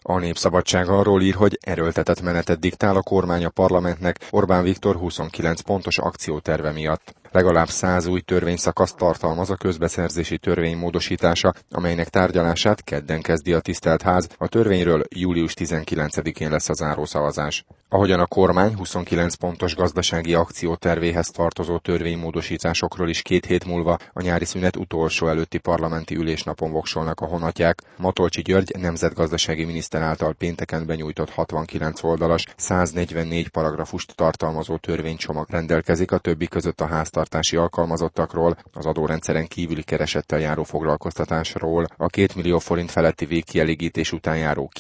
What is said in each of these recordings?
A Népszabadság arról ír, hogy erőltetett menetet diktál a kormány a parlamentnek Orbán Viktor 29 pontos akcióterve miatt. Legalább 100 új törvényszakaszt tartalmaz a közbeszerzési törvény módosítása, amelynek tárgyalását kedden kezdi a tisztelt ház, a törvényről július 19-én lesz a zárószavazás. Ahogyan a kormány 29 pontos gazdasági akciótervéhez tartozó törvénymódosításokról is 2 hét múlva a nyári szünet utolsó előtti parlamenti ülésnapon voksolnak a honatják, Matolcsy György nemzetgazdasági miniszter által pénteken benyújtott 69 oldalas, 144 paragrafust tartalmazó törvénycsomag rendelkezik a többi között a háztartási alkalmazottakról, az adórendszeren kívüli keresettel járó foglalkoztatásról, a 2 millió forint feletti végkielégítés után járó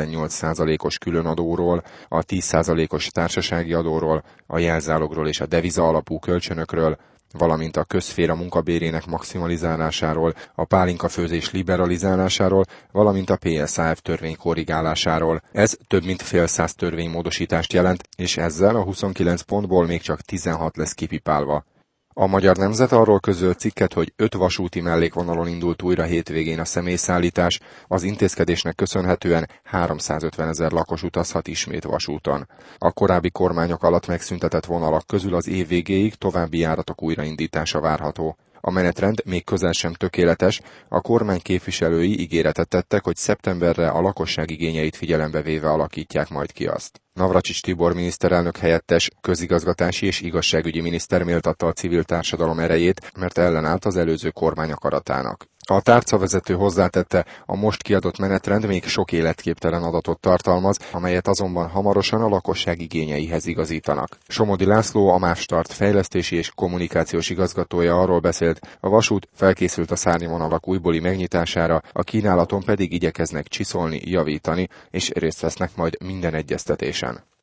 98%-os különadóról, a 10%-os társasági adóról, a jelzálogról és a deviza alapú kölcsönökről, valamint a közszféra munkabérének maximalizálásáról, a pálinkafőzés liberalizálásáról, valamint a PSAF törvény korrigálásáról. Ez több mint fél száz törvénymódosítást jelent, és ezzel a 29 pontból még csak 16 lesz kipipálva. A Magyar Nemzet arról közölt cikket, hogy 5 vasúti mellékvonalon indult újra hétvégén a személyszállítás, az intézkedésnek köszönhetően 350 000 lakos utazhat ismét vasúton. A korábbi kormányok alatt megszüntetett vonalak közül az év végéig további járatok újraindítása várható. A menetrend még közel sem tökéletes, a kormány képviselői ígéretet tettek, hogy szeptemberre a lakosság igényeit figyelembe véve alakítják majd ki azt. Navracsics Tibor miniszterelnök helyettes, közigazgatási és igazságügyi miniszter méltatta a civil társadalom erejét, mert ellenállt az előző kormány akaratának. A tárcavezető hozzátette, a most kiadott menetrend még sok életképtelen adatot tartalmaz, amelyet azonban hamarosan a lakosság igényeihez igazítanak. Somodi László, a MÁV Start fejlesztési és kommunikációs igazgatója arról beszélt, a vasút felkészült a szárnyvonalak újbóli megnyitására, a kínálaton pedig igyekeznek csiszolni, javítani, és részt vesznek majd minden egyeztetésen.